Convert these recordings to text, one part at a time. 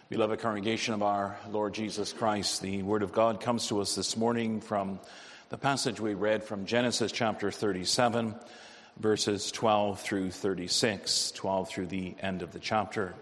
Beloved congregation of our Lord Jesus Christ, the Word of God comes to us this morning from the passage we read from Genesis chapter 37, verses 12 through 36, 12 through the end of the chapter.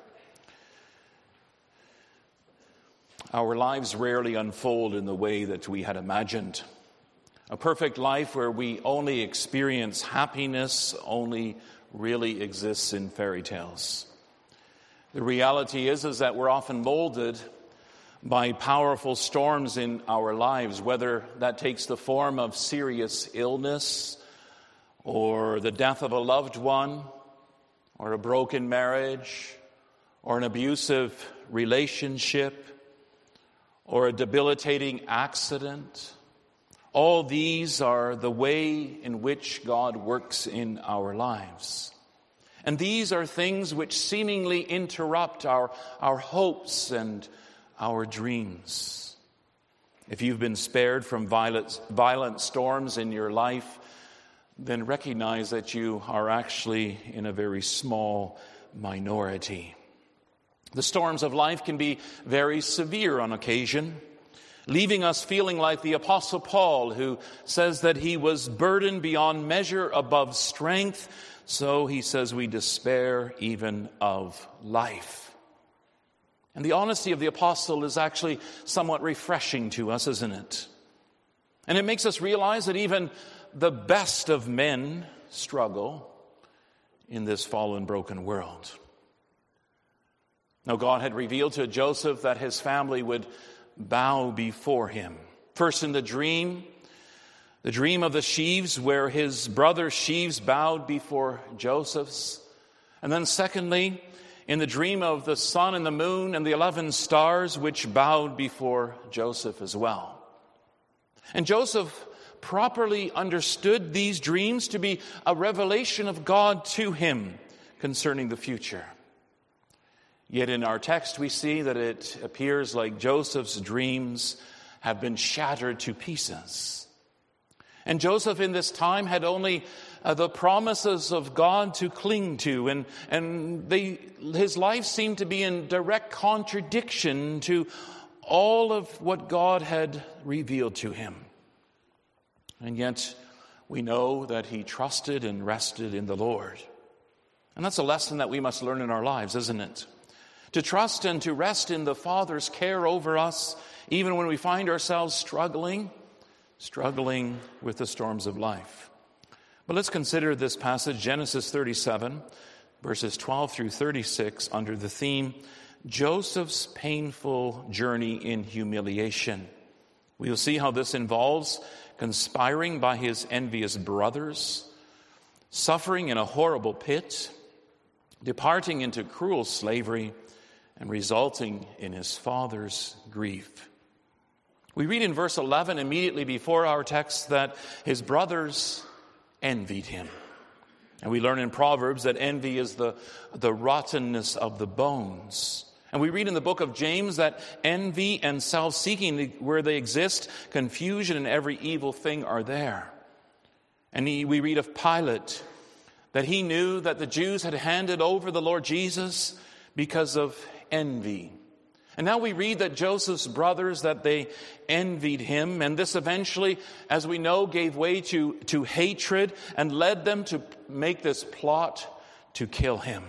Our lives rarely unfold in the way that we had imagined. A perfect life where we only experience happiness only really exists in fairy tales. The reality is that we're often molded by powerful storms in our lives, whether that takes the form of serious illness or the death of a loved one or a broken marriage or an abusive relationship or a debilitating accident. All these are the way in which God works in our lives. And these are things which seemingly interrupt our hopes and our dreams. If you've been spared from violent storms in your life, then recognize that you are actually in a very small minority. The storms of life can be very severe on occasion, leaving us feeling like the Apostle Paul, who says that he was burdened beyond measure above strength. So he says we despair even of life. And the honesty of the apostle is actually somewhat refreshing to us, isn't it? And it makes us realize that even the best of men struggle in this fallen, broken world. Now, God had revealed to Joseph that his family would bow before him. First in the dream of the sheaves, where his brother sheaves bowed before Joseph's. And then secondly, in the dream of the sun and the moon and the 11 stars, which bowed before Joseph as well. And Joseph properly understood these dreams to be a revelation of God to him concerning the future. Yet in our text we see that it appears like Joseph's dreams have been shattered to pieces. And Joseph in this time had only the promises of God to cling to. And his life seemed to be in direct contradiction to all of what God had revealed to him. And yet we know that he trusted and rested in the Lord. And that's a lesson that we must learn in our lives, isn't it? To trust and to rest in the Father's care over us, even when we find ourselves struggling with the storms of life. But let's consider this passage, Genesis 37, verses 12 through 36, under the theme, Joseph's painful journey in humiliation. We'll see how this involves conspiring by his envious brothers, suffering in a horrible pit, departing into cruel slavery, and resulting in his father's grief. We read in verse 11, immediately before our text, that his brothers envied him. And we learn in Proverbs that envy is the rottenness of the bones. And we read in the book of James that envy and self-seeking, where they exist, confusion and every evil thing are there. And we read of Pilate, that he knew that the Jews had handed over the Lord Jesus because of envy. And now we read that Joseph's brothers, that they envied him. And this eventually, as we know, gave way to hatred and led them to make this plot to kill him.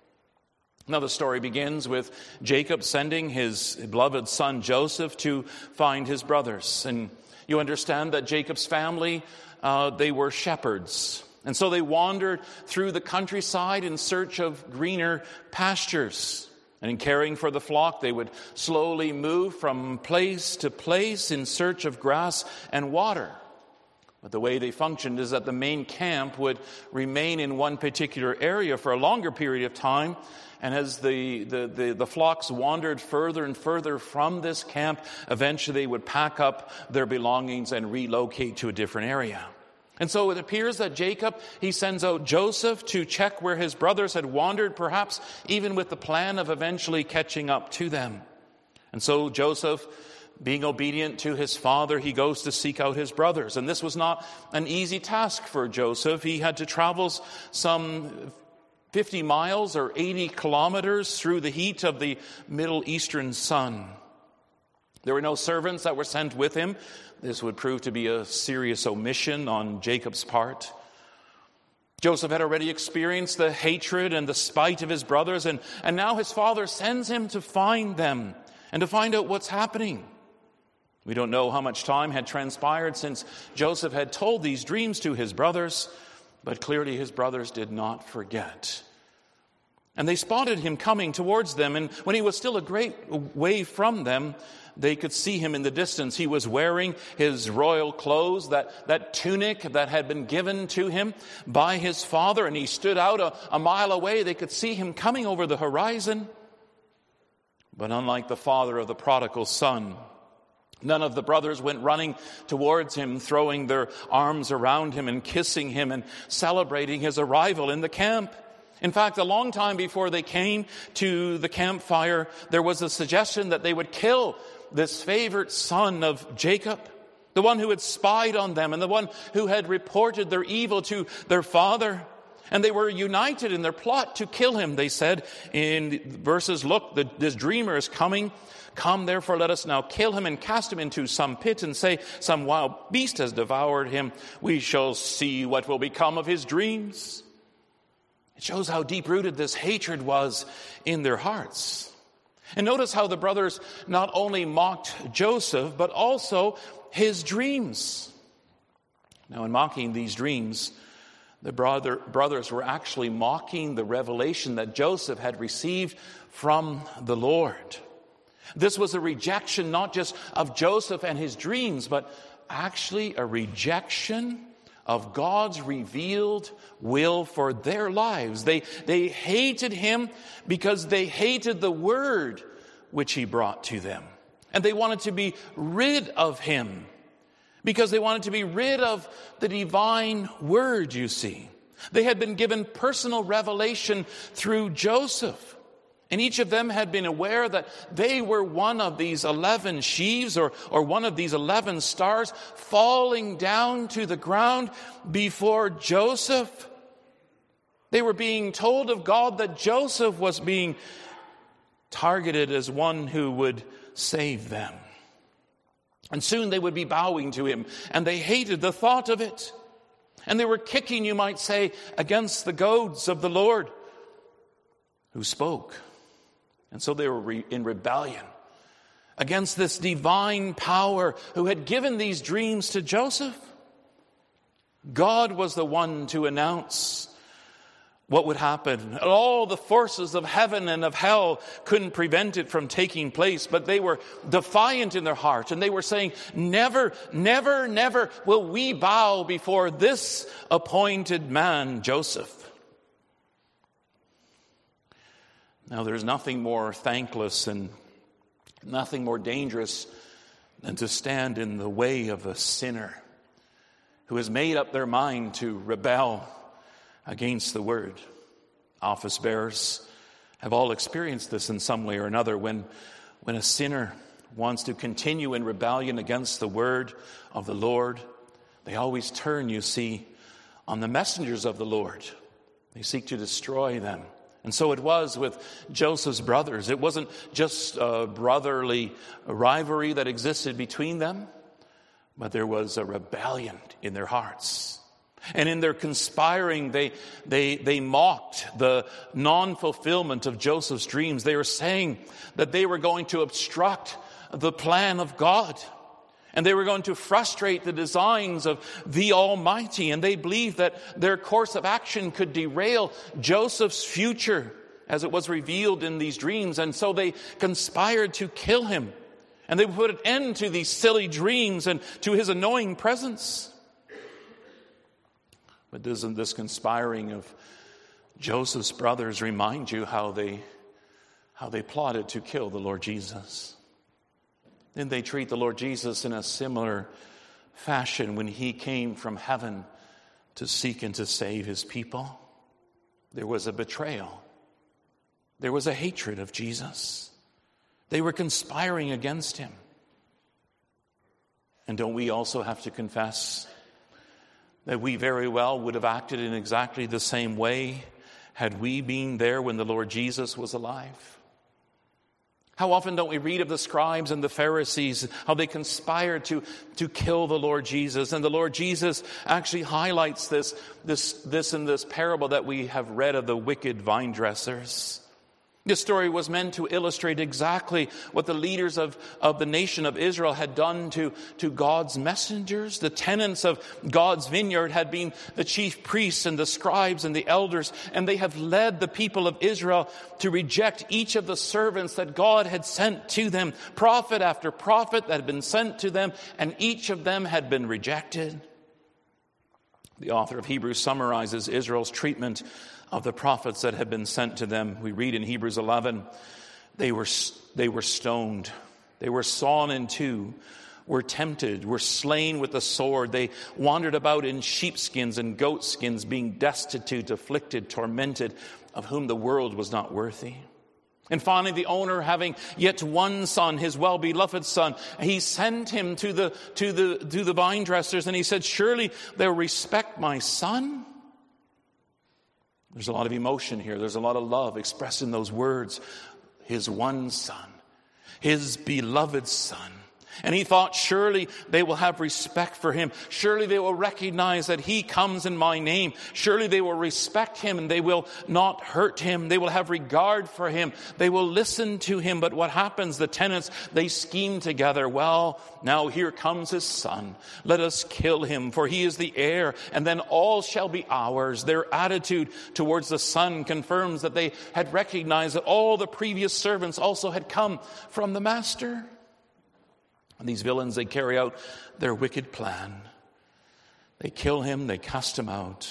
Now the story begins with Jacob sending his beloved son Joseph to find his brothers. And you understand that Jacob's family, they were shepherds. And so they wandered through the countryside in search of greener pastures. And in caring for the flock, they would slowly move from place to place in search of grass and water. But the way they functioned is that the main camp would remain in one particular area for a longer period of time. And as the flocks wandered further and further from this camp, eventually they would pack up their belongings and relocate to a different area. And so it appears that Jacob, he sends out Joseph to check where his brothers had wandered, perhaps even with the plan of eventually catching up to them. And so Joseph, being obedient to his father, he goes to seek out his brothers. And this was not an easy task for Joseph. He had to travel some 50 miles or 80 kilometers through the heat of the Middle Eastern sun. There were no servants that were sent with him. This would prove to be a serious omission on Jacob's part. Joseph had already experienced the hatred and the spite of his brothers, and now his father sends him to find them and to find out what's happening. We don't know how much time had transpired since Joseph had told these dreams to his brothers, but clearly his brothers did not forget. And they spotted him coming towards them, and when he was still a great way from them, they could see him in the distance. He was wearing his royal clothes, that tunic that had been given to him by his father, and he stood out a mile away. They could see him coming over the horizon. But unlike the father of the prodigal son, none of the brothers went running towards him, throwing their arms around him and kissing him and celebrating his arrival in the camp. In fact, a long time before they came to the campfire, there was a suggestion that they would kill this favorite son of Jacob, the one who had spied on them and the one who had reported their evil to their father. And they were united in their plot to kill him. They said in verses, "Look, this dreamer is coming. Come, therefore, let us now kill him and cast him into some pit and say, some wild beast has devoured him. We shall see what will become of his dreams." It shows how deep-rooted this hatred was in their hearts. And notice how the brothers not only mocked Joseph, but also his dreams. Now, in mocking these dreams, the brothers were actually mocking the revelation that Joseph had received from the Lord. This was a rejection not just of Joseph and his dreams, but actually a rejection of God's revealed will for their lives. They hated him because they hated the word which he brought to them. And they wanted to be rid of him because they wanted to be rid of the divine word, you see. They had been given personal revelation through Joseph. And each of them had been aware that they were one of these 11 sheaves or one of these 11 stars falling down to the ground before Joseph. They were being told of God that Joseph was being targeted as one who would save them. And soon they would be bowing to him, and they hated the thought of it. And they were kicking, you might say, against the goads of the Lord who spoke. And so they were in rebellion against this divine power who had given these dreams to Joseph. God was the one to announce what would happen. All the forces of heaven and of hell couldn't prevent it from taking place, but they were defiant in their heart, and they were saying, never, never, never will we bow before this appointed man, Joseph. Now, there's nothing more thankless and nothing more dangerous than to stand in the way of a sinner who has made up their mind to rebel against the word. Office bearers have all experienced this in some way or another. When a sinner wants to continue in rebellion against the word of the Lord, they always turn, you see, on the messengers of the Lord. They seek to destroy them. And so it was with Joseph's brothers. It wasn't just a brotherly rivalry that existed between them, but there was a rebellion in their hearts. And in their conspiring, they mocked the non-fulfillment of Joseph's dreams. They were saying that they were going to obstruct the plan of God. And they were going to frustrate the designs of the Almighty. And they believed that their course of action could derail Joseph's future as it was revealed in these dreams. And so they conspired to kill him. And they put an end to these silly dreams and to his annoying presence. But doesn't this conspiring of Joseph's brothers remind you how they plotted to kill the Lord Jesus? Didn't they treat the Lord Jesus in a similar fashion when he came from heaven to seek and to save his people? There was a betrayal. There was a hatred of Jesus. They were conspiring against him. And don't we also have to confess that we very well would have acted in exactly the same way Had we been there when the Lord Jesus was alive? How often don't we read of the scribes and the Pharisees, how they conspired to kill the Lord Jesus? And the Lord Jesus actually highlights this in this parable that we have read of the wicked vine dressers. This story was meant to illustrate exactly what the leaders of the nation of Israel had done to God's messengers. The tenants of God's vineyard had been the chief priests and the scribes and the elders, and they have led the people of Israel to reject each of the servants that God had sent to them. Prophet after prophet that had been sent to them, and each of them had been rejected. The author of Hebrews summarizes Israel's treatment of the prophets that had been sent to them. We read in Hebrews 11, they were stoned, they were sawn in two, were tempted, were slain with the sword. They wandered about in sheepskins and goatskins, being destitute, afflicted, tormented, of whom the world was not worthy. And finally, the owner, having yet one son, his well-beloved son, he sent him to the vine dressers, and he said, "Surely they'll respect my son." There's a lot of emotion here. There's a lot of love expressed in those words. His one son, his beloved son. And he thought, surely they will have respect for him. Surely they will recognize that he comes in my name. Surely they will respect him and they will not hurt him. They will have regard for him. They will listen to him. But what happens? The tenants, they scheme together. Well, now here comes his son. Let us kill him, for he is the heir, and then all shall be ours. Their attitude towards the son confirms that they had recognized that all the previous servants also had come from the master. And these villains, they carry out their wicked plan. They kill him, they cast him out.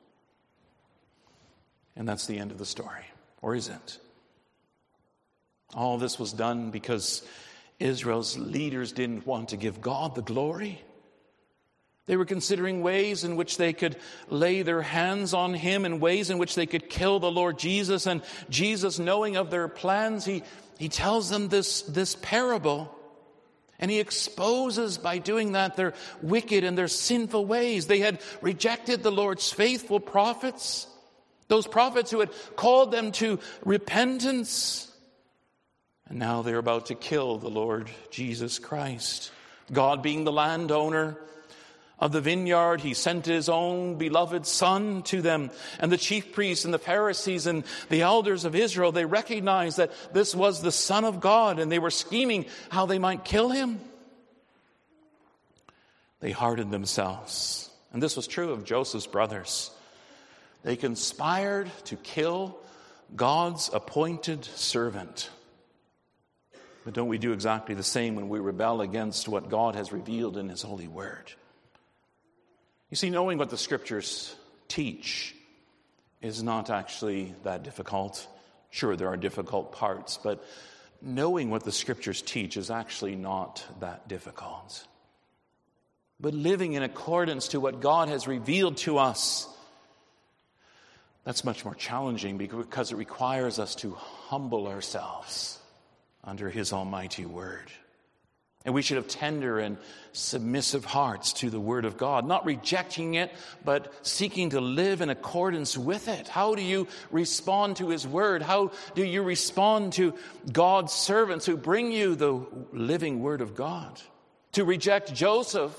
And that's the end of the story. Or is it? All this was done because Israel's leaders didn't want to give God the glory. They were considering ways in which they could lay their hands on him, and ways in which they could kill the Lord Jesus. And Jesus, knowing of their plans, he tells them this parable. And he exposes by doing that their wicked and their sinful ways. They had rejected the Lord's faithful prophets, those prophets who had called them to repentance. And now they're about to kill the Lord Jesus Christ. God, being the landowner of the vineyard, he sent his own beloved son to them. And the chief priests and the Pharisees and the elders of Israel, they recognized that this was the Son of God, and they were scheming how they might kill him. They hardened themselves. And this was true of Joseph's brothers. They conspired to kill God's appointed servant. But don't we do exactly the same when we rebel against what God has revealed in his holy word? You see, knowing what the Scriptures teach is not actually that difficult. Sure, there are difficult parts, but knowing what the Scriptures teach is actually not that difficult. But living in accordance to what God has revealed to us, that's much more challenging because it requires us to humble ourselves under his almighty word. And we should have tender and submissive hearts to the Word of God, not rejecting it, but seeking to live in accordance with it. How do you respond to His Word? How do you respond to God's servants who bring you the living Word of God? To reject Joseph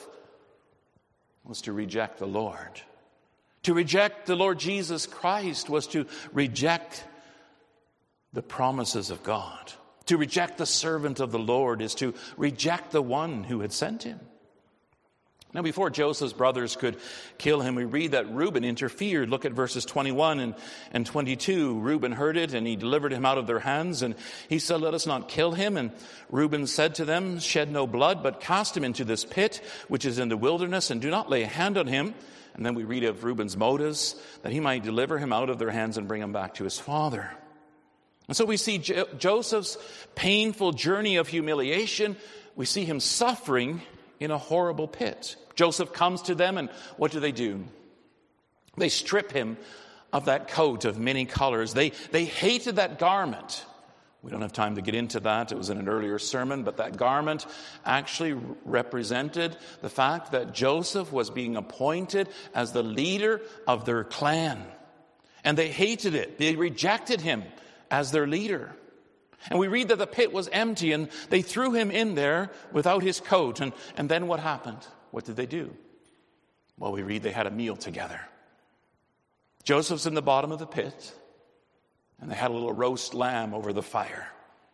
was to reject the Lord. To reject the Lord Jesus Christ was to reject the promises of God. To reject the servant of the Lord is to reject the one who had sent him. Now, before Joseph's brothers could kill him, we read that Reuben interfered. Look at verses 21 and 22. Reuben heard it, and he delivered him out of their hands. And he said, "Let us not kill him." And Reuben said to them, "Shed no blood, but cast him into this pit, which is in the wilderness, and do not lay a hand on him." And then we read of Reuben's motives, that he might deliver him out of their hands and bring him back to his father. And so we see Joseph's painful journey of humiliation. We see him suffering in a horrible pit. Joseph comes to them, and what do? They strip him of that coat of many colors. They hated that garment. We don't have time to get into that. It was in an earlier sermon, but that garment actually represented the fact that Joseph was being appointed as the leader of their clan. And they hated it. They rejected him as their leader. And we read that the pit was empty and they threw him in there without his coat. And then what happened? What did they do? Well, we read they had a meal together. Joseph's in the bottom of the pit, and they had a little roast lamb over the fire.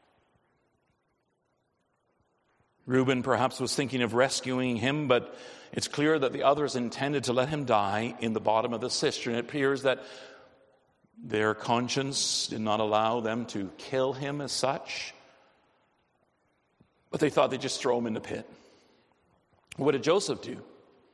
Reuben perhaps was thinking of rescuing him, but it's clear that the others intended to let him die in the bottom of the cistern. It appears that their conscience did not allow them to kill him as such, but they thought they'd just throw him in the pit. What did Joseph do?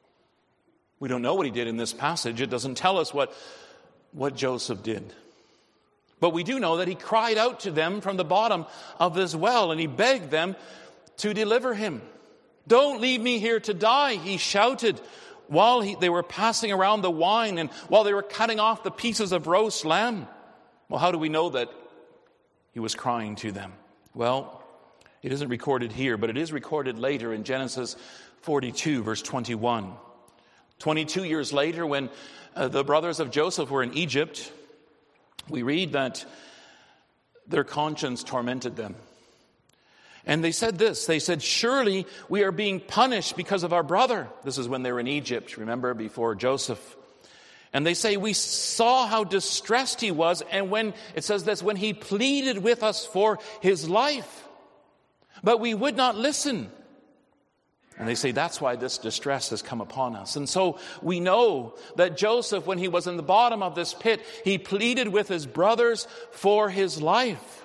We don't know what he did in this passage. It doesn't tell us what Joseph did. But we do know that he cried out to them from the bottom of this well, and he begged them to deliver him. "Don't leave me here to die," he shouted while they were passing around the wine and while they were cutting off the pieces of roast lamb. Well, how do we know that he was crying to them? Well, it isn't recorded here, but it is recorded later in Genesis 42, verse 21. 22 years later, when the brothers of Joseph were in Egypt, we read that their conscience tormented them. And they said this, they said, "Surely we are being punished because of our brother." This is when they were in Egypt, remember, before Joseph. And they say, "We saw how distressed he was, and when, it says this, when he pleaded with us for his life, but we would not listen." And they say, that's why this distress has come upon us. And so we know that Joseph, when he was in the bottom of this pit, he pleaded with his brothers for his life.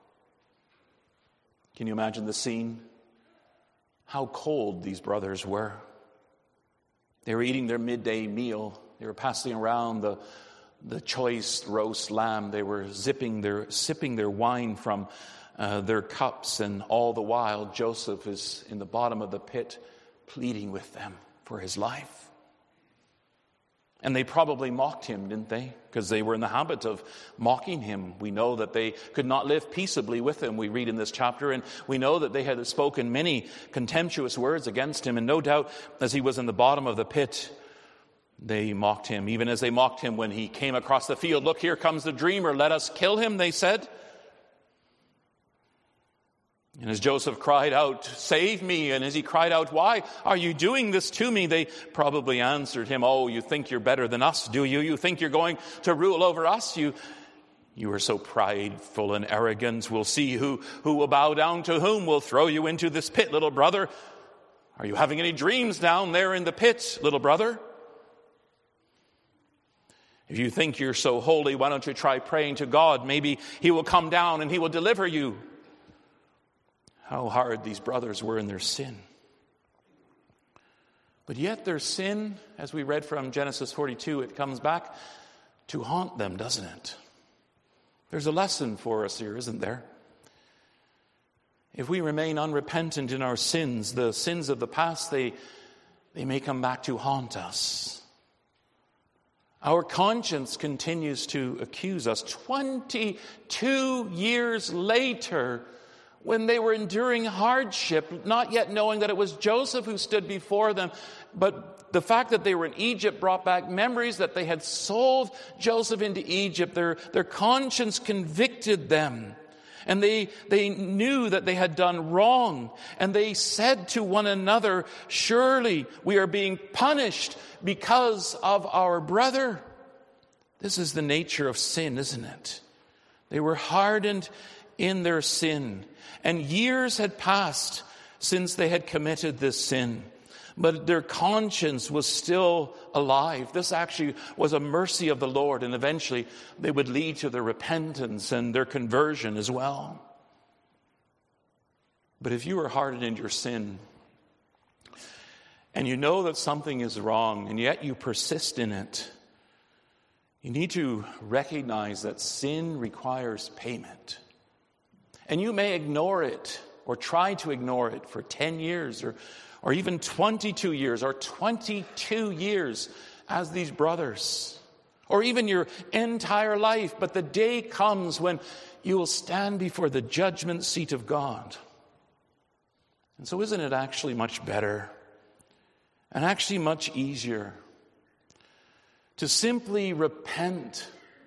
Can you imagine the scene? How cold these brothers were. They were eating their midday meal. They were passing around the choice roast lamb. They were sipping their wine from their cups, and all the while Joseph is in the bottom of the pit pleading with them for his life. And they probably mocked him, didn't they? Because they were in the habit of mocking him. We know that they could not live peaceably with him, we read in this chapter, and we know that they had spoken many contemptuous words against him, and no doubt as he was in the bottom of the pit, they mocked him, even as they mocked him when he came across the field. "Look, here comes the dreamer, let us kill him," they said. And as Joseph cried out, "Save me," and as he cried out, "Why are you doing this to me?" they probably answered him, "Oh, you think you're better than us, do you? You think you're going to rule over us? You are so prideful and arrogant. We'll see who will bow down to whom. We'll throw you into this pit, little brother. Are you having any dreams down there in the pit, little brother? If you think you're so holy, why don't you try praying to God? Maybe he will come down and he will deliver you." How hard these brothers were in their sin. But yet their sin, as we read from Genesis 42, it comes back to haunt them, doesn't it? There's a lesson for us here, isn't there? If we remain unrepentant in our sins, the sins of the past, they may come back to haunt us. Our conscience continues to accuse us. 22 years later, when they were enduring hardship, not yet knowing that it was Joseph who stood before them, but the fact that they were in Egypt brought back memories that they had sold Joseph into Egypt. Their conscience convicted them, and they knew that they had done wrong, and they said to one another, "Surely we are being punished because of our brother." This is the nature of sin, isn't it? They were hardened in their sin. And years had passed since they had committed this sin. But their conscience was still alive. This actually was a mercy of the Lord. And eventually they would lead to their repentance and their conversion as well. But if you are hardened in your sin, and you know that something is wrong, and yet you persist in it, you need to recognize that sin requires payment. And you may ignore it or try to ignore it for 10 years or even 22 years or 22 years as these brothers, or even your entire life. But the day comes when you will stand before the judgment seat of God. And so isn't it actually much better and actually much easier to simply repent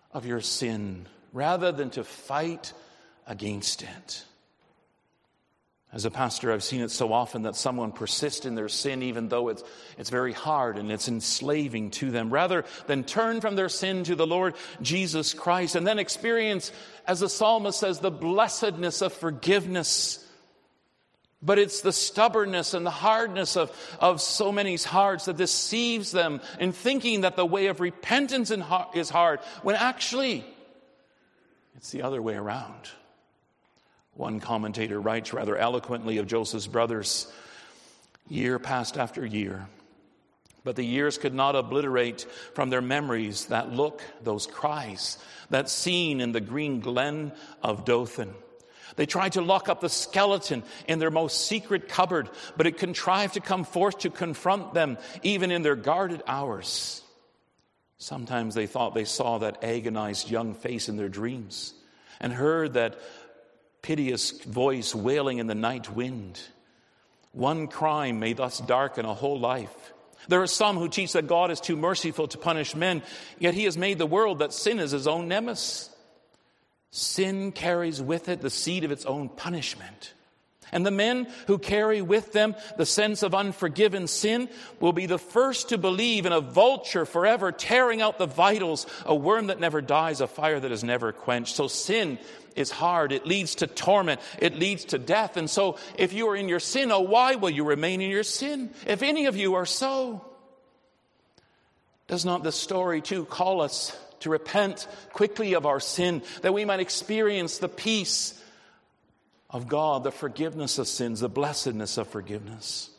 of your sin rather than to fight against it. As a pastor, I've seen it so often that someone persists in their sin even though it's very hard and it's enslaving to them, rather than turn from their sin to the Lord Jesus Christ and then experience, as the psalmist says, the blessedness of forgiveness. But it's the stubbornness and the hardness of so many hearts that deceives them in thinking that the way of repentance is hard, when actually it's the other way around. One commentator writes rather eloquently of Joseph's brothers, year passed after year, but the years could not obliterate from their memories that look, those cries, that scene in the green glen of Dothan. They tried to lock up the skeleton in their most secret cupboard, but it contrived to come forth to confront them even in their guarded hours. Sometimes they thought they saw that agonized young face in their dreams and heard that piteous voice wailing in the night wind. One crime may thus darken a whole life. There are some who teach that God is too merciful to punish men, yet he has made the world that sin is his own nemesis. Sin carries with it the seed of its own punishment. And the men who carry with them the sense of unforgiven sin will be the first to believe in a vulture forever tearing out the vitals, a worm that never dies, a fire that is never quenched. So sin is hard. It leads to torment. It leads to death. And so if you are in your sin, oh, why will you remain in your sin? If any of you are so, does not this story too call us to repent quickly of our sin, that we might experience the peace of God, the forgiveness of sins, the blessedness of forgiveness?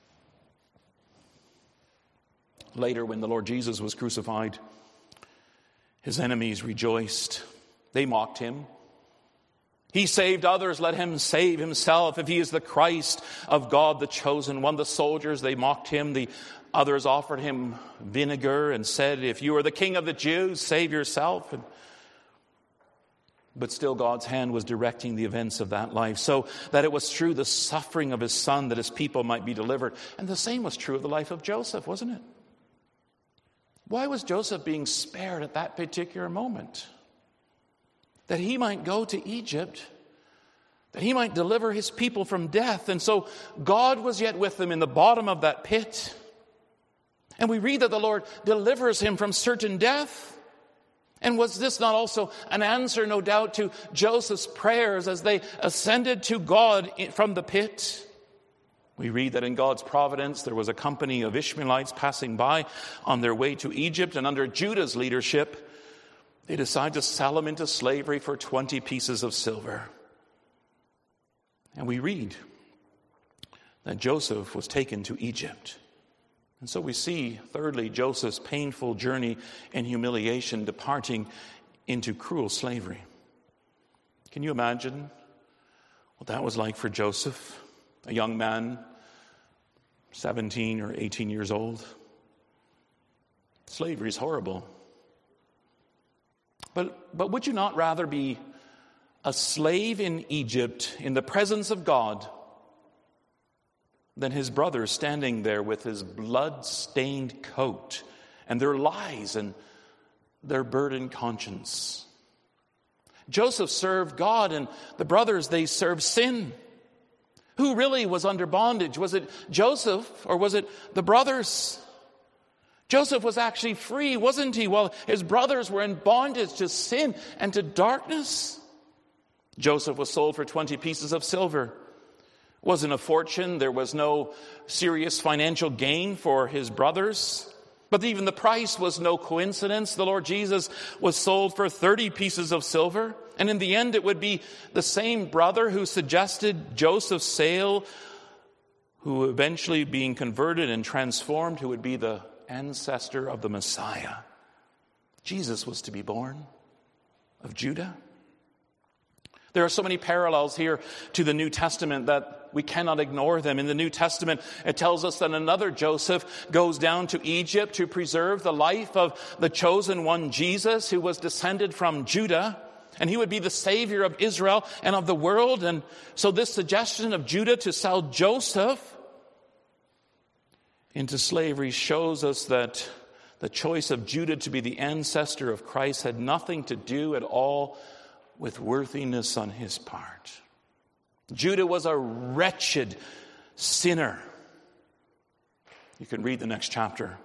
Later, when the Lord Jesus was crucified, his enemies rejoiced. They mocked him. He saved others, let him save himself. If he is the Christ of God, the chosen one. The soldiers, they mocked him. The others offered him vinegar and said, if you are the King of the Jews, save yourself. But still God's hand was directing the events of that life, so that it was through the suffering of his son that his people might be delivered. And the same was true of the life of Joseph, wasn't it? Why was Joseph being spared at that particular moment? That he might go to Egypt, that he might deliver his people from death. And so God was yet with them in the bottom of that pit. And we read that the Lord delivers him from certain death. And was this not also an answer, no doubt, to Joseph's prayers as they ascended to God from the pit? We read that in God's providence there was a company of Ishmaelites passing by on their way to Egypt, and under Judah's leadership they decided to sell him into slavery for 20 pieces of silver. And we read that Joseph was taken to Egypt. And so we see, thirdly, Joseph's painful journey and humiliation departing into cruel slavery. Can you imagine what that was like for Joseph, a young man, 17 or 18 years old? Slavery is horrible. But would you not rather be a slave in Egypt in the presence of God than his brothers standing there with his blood-stained coat and their lies and their burdened conscience? Joseph served God, and the brothers, they served sin. Who really was under bondage? Was it Joseph or was it the brothers? Joseph was actually free, wasn't he? While his brothers were in bondage to sin and to darkness. Joseph was sold for 20 pieces of silver. Wasn't a fortune. There was no serious financial gain for his brothers. But even the price was no coincidence. The Lord Jesus was sold for 30 pieces of silver. And in the end, it would be the same brother who suggested Joseph's sale, who eventually being converted and transformed, who would be the ancestor of the Messiah. Jesus was to be born of Judah. There are so many parallels here to the New Testament that we cannot ignore them. In the New Testament, it tells us that another Joseph goes down to Egypt to preserve the life of the chosen one, Jesus, who was descended from Judah. And he would be the Savior of Israel and of the world. And so this suggestion of Judah to sell Joseph into slavery shows us that the choice of Judah to be the ancestor of Christ had nothing to do at all with worthiness on his part. Judah was a wretched sinner. You can read the next chapter.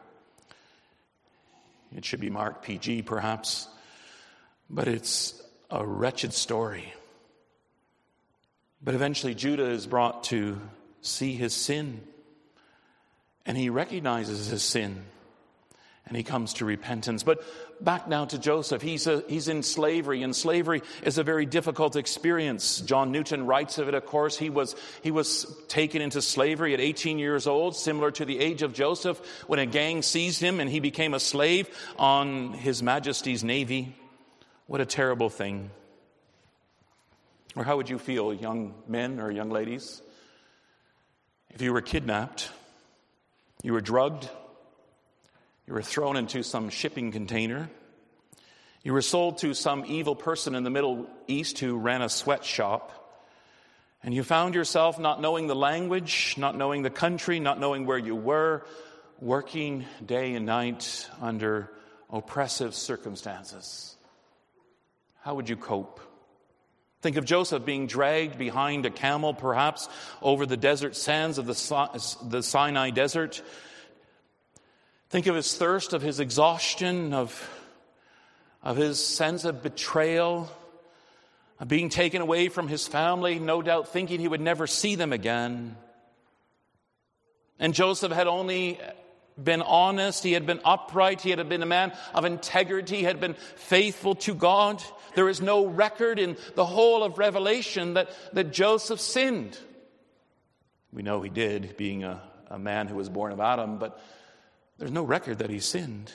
It should be marked PG perhaps, but it's a wretched story. But eventually Judah is brought to see his sin, and he recognizes his sin, and he comes to repentance. But back now to Joseph. He's in slavery, and slavery is a very difficult experience. John Newton writes of it, of course. He was taken into slavery at 18 years old, similar to the age of Joseph, when a gang seized him and he became a slave on His Majesty's Navy. What a terrible thing. Or how would you feel, young men or young ladies, if you were kidnapped, you were drugged, you were thrown into some shipping container, you were sold to some evil person in the Middle East who ran a sweatshop, and you found yourself not knowing the language, not knowing the country, not knowing where you were, working day and night under oppressive circumstances. How would you cope? Think of Joseph being dragged behind a camel, perhaps, over the desert sands of the Sinai desert. Think of his thirst, of his exhaustion, of his sense of betrayal, of being taken away from his family, no doubt thinking he would never see them again. And Joseph had only been honest, he had been upright, he had been a man of integrity, he had been faithful to God. There is no record in the whole of Revelation that Joseph sinned. We know he did, being a man who was born of Adam, but there's no record that he sinned.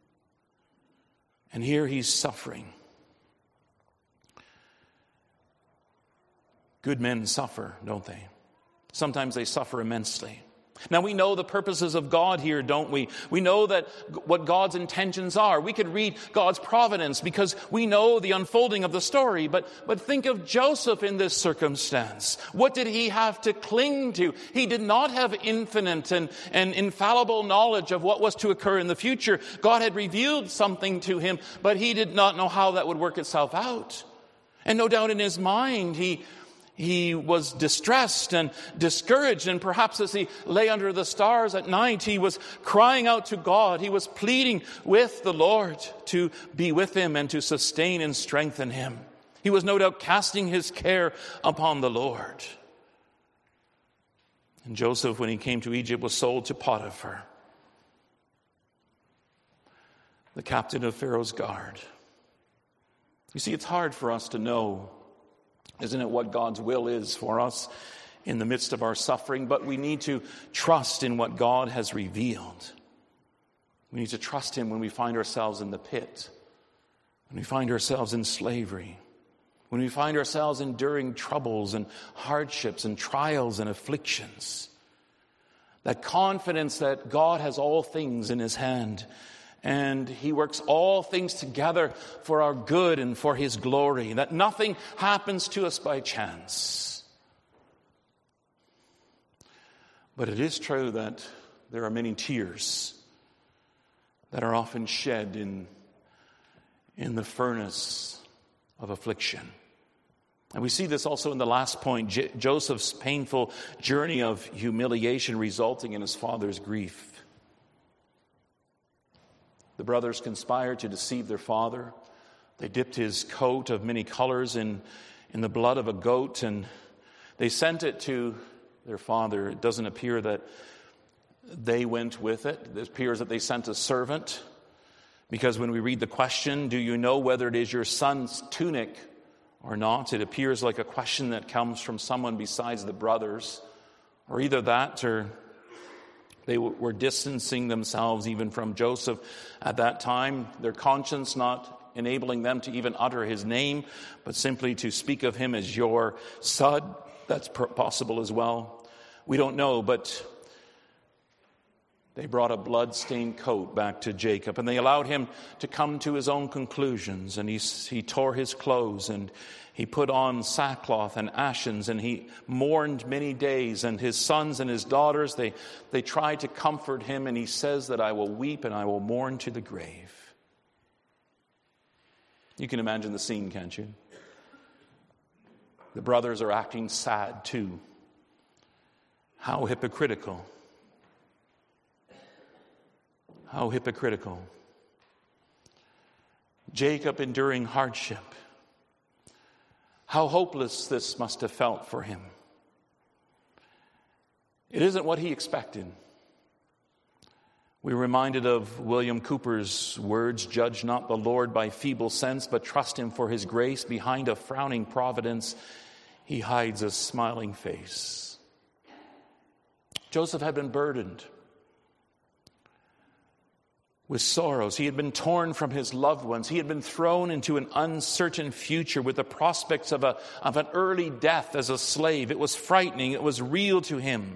And here he's suffering. Good men suffer, don't they? Sometimes they suffer immensely. Now, we know the purposes of God here, don't we? We know that what God's intentions are. We could read God's providence because we know the unfolding of the story. But think of Joseph in this circumstance. What did he have to cling to? He did not have infinite and infallible knowledge of what was to occur in the future. God had revealed something to him, but he did not know how that would work itself out. And no doubt in his mind, he was distressed and discouraged, and perhaps as he lay under the stars at night, he was crying out to God. He was pleading with the Lord to be with him and to sustain and strengthen him. He was no doubt casting his care upon the Lord. And Joseph, when he came to Egypt, was sold to Potiphar, the captain of Pharaoh's guard. You see, it's hard for us to know, isn't it, what God's will is for us in the midst of our suffering? But we need to trust in what God has revealed. We need to trust Him when we find ourselves in the pit, when we find ourselves in slavery, when we find ourselves enduring troubles and hardships and trials and afflictions. That confidence that God has all things in His hand, and He works all things together for our good and for His glory. That nothing happens to us by chance. But it is true that there are many tears that are often shed in the furnace of affliction. And we see this also in the last point, Joseph's painful journey of humiliation resulting in his father's grief. The brothers conspired to deceive their father. They dipped his coat of many colors in the blood of a goat, and they sent it to their father. It doesn't appear that they went with it. It appears that they sent a servant, because when we read the question, do you know whether it is your son's tunic or not? It appears like a question that comes from someone besides the brothers, or either that, or they were distancing themselves even from Joseph at that time, their conscience not enabling them to even utter his name, but simply to speak of him as your son. That's possible as well. We don't know, but They brought a blood-stained coat back to Jacob, and they allowed him to come to his own conclusions. And he tore his clothes, and he put on sackcloth and ashes, and he mourned many days. And his sons and his daughters, they tried to comfort him, and he says that I will weep and I will mourn to the grave. You can imagine the scene, can't you? The brothers are acting sad too. How hypocritical. How hypocritical. Jacob enduring hardship. How hopeless this must have felt for him. It isn't what he expected. We're reminded of William Cooper's words, "Judge not the Lord by feeble sense, but trust him for his grace. Behind a frowning providence, he hides a smiling face." Joseph had been burdened with sorrows. He had been torn from his loved ones. He had been thrown into an uncertain future with the prospects of an early death as a slave. It was frightening. It was real to him.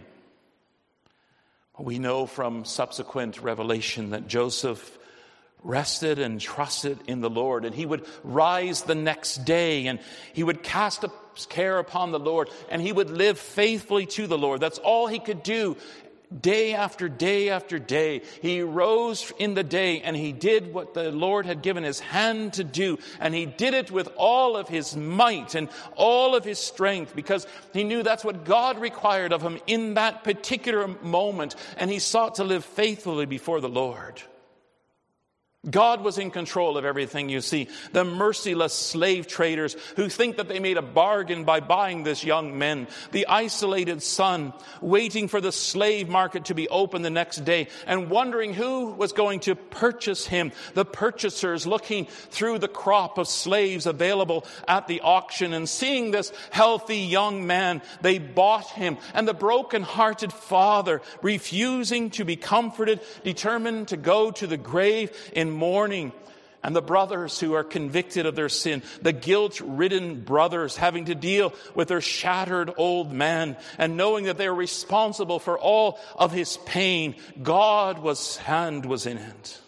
We know from subsequent revelation that Joseph rested and trusted in the Lord, and he would rise the next day, and he would cast a care upon the Lord, and he would live faithfully to the Lord. That's all he could do. Day after day after day, he rose in the day and he did what the Lord had given his hand to do. And he did it with all of his might and all of his strength, because he knew that's what God required of him in that particular moment. And he sought to live faithfully before the Lord. God was in control of everything, you see. The merciless slave traders who think that they made a bargain by buying this young man. The isolated son waiting for the slave market to be open the next day and wondering who was going to purchase him. The purchasers looking through the crop of slaves available at the auction and seeing this healthy young man, they bought him. And the broken-hearted father, refusing to be comforted, determined to go to the grave in mourning. And the brothers who are convicted of their sin, the guilt-ridden brothers having to deal with their shattered old man and knowing that they are responsible for all of his pain. God's hand was in it.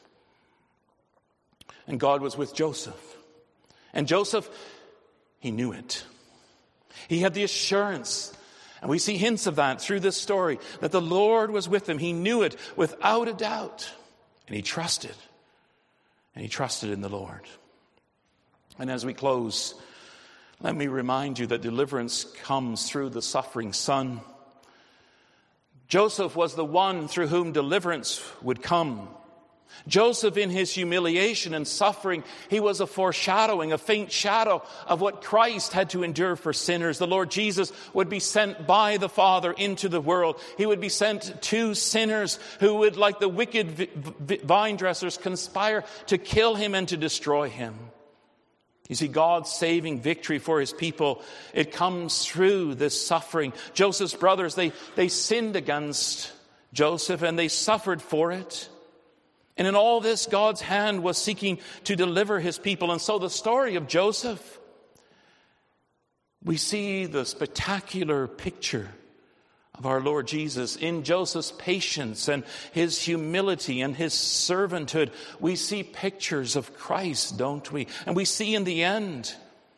And God was with Joseph. And Joseph, he knew it. He had the assurance, and we see hints of that through this story, that the Lord was with him. He knew it without a doubt. And he trusted. And he trusted in the Lord. And as we close, let me remind you that deliverance comes through the suffering son. Joseph was the one through whom deliverance would come. Joseph, in his humiliation and suffering, he was a foreshadowing, a faint shadow of what Christ had to endure for sinners. The Lord Jesus would be sent by the Father into the world. He would be sent to sinners who would, like the wicked vine dressers, conspire to kill him and to destroy him. You see, God's saving victory for his people, it comes through this suffering. Joseph's brothers, they sinned against Joseph and they suffered for it. And in all this, God's hand was seeking to deliver his people. And so the story of Joseph, we see the spectacular picture of our Lord Jesus in Joseph's patience and his humility and his servanthood. We see pictures of Christ, don't we? And we see in the end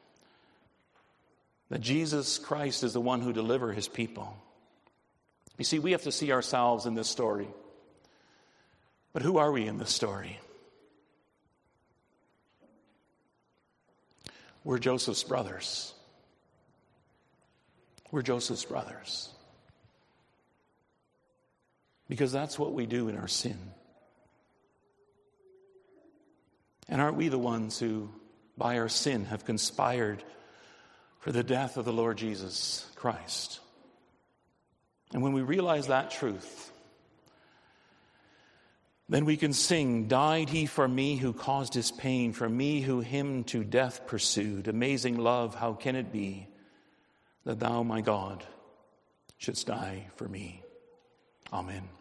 that Jesus Christ is the one who delivers his people. You see, we have to see ourselves in this story. But who are we in this story? We're Joseph's brothers. We're Joseph's brothers. Because that's what we do in our sin. And aren't we the ones who, by our sin, have conspired for the death of the Lord Jesus Christ? And when we realize that truth, then we can sing, "Died he for me who caused his pain, for me who him to death pursued. Amazing love, how can it be that thou, my God, shouldst die for me?" Amen.